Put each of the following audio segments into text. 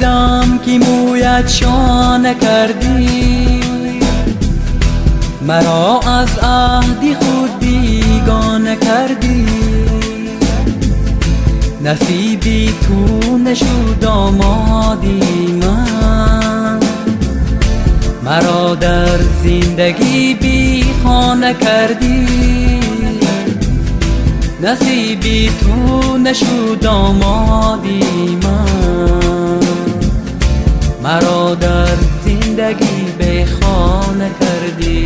دیدم که مویت شانه کردی، مرا از عهد خود بیگانه کردی. نصیبی تو نشد دامادی من، مرا در زندگی بی خانه کردی. نصیبی تو نشد دامادی من، مرا در زندگی بی خانه کردی.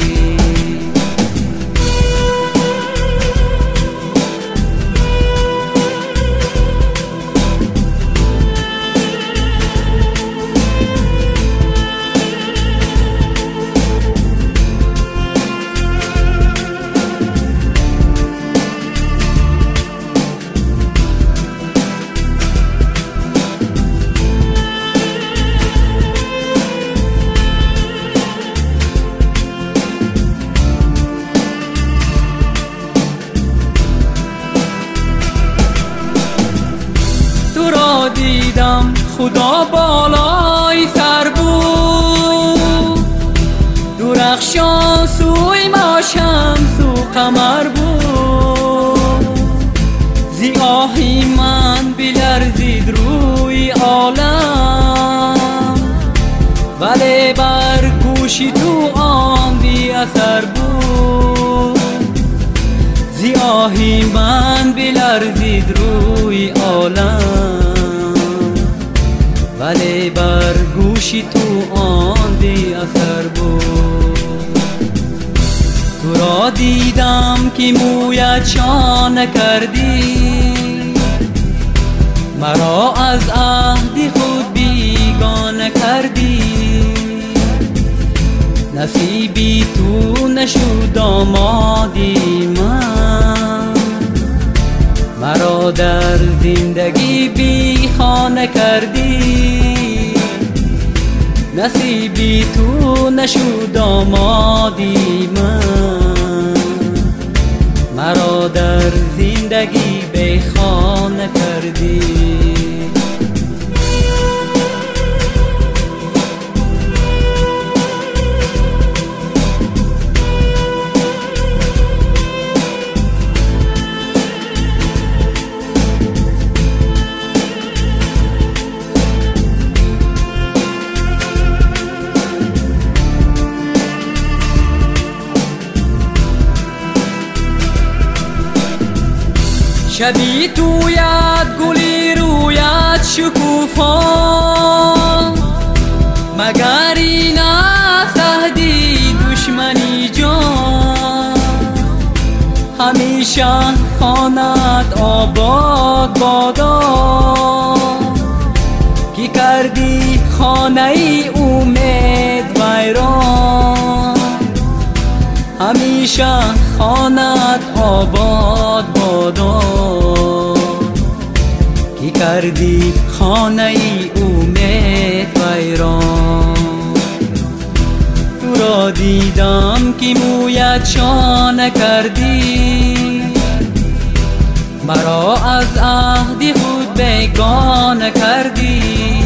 دیدم خدا بالای سر بود، درخشان سوی ما شمس و قمر بود. زیاهی من بلرزید روی عالم، ولی بر گوشی تو آن بی اثر بود. زیاهی من بلرزید روی عالم، ولی بر گوشی تو آن بی اثر بود. تو را دیدم که مویت شانه کردی، مرا از عهد خود بیگانه کردی. نصیبی تو نشد دامادی من، مرا در زندگی بی خانه کردی. نصیبی تو نشد دامادی من، مرا در زندگی بی خانه کردی. شبی تویت گلی رویت شکوفا، مگر این است عهدی دشمنی جان. همیشه خانت آباد بادا، کی کردی خانه ای امید ویران. همیشه خانت آباد بادا، کی کردی خانه ای امید ویران. تو را دیدم که مویت شانه کردی، مرا از عهد خود بیگانه کردی.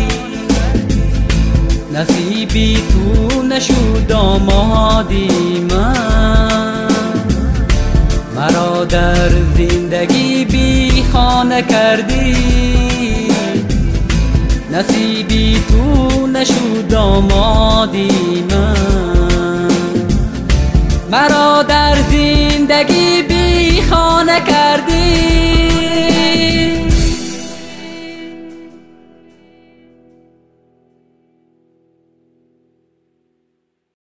نصیبی تو نشد دامادی من، مرا در زندگی بی خانه کردی. نصیبی تو نشد دامادی من، مرا در زندگی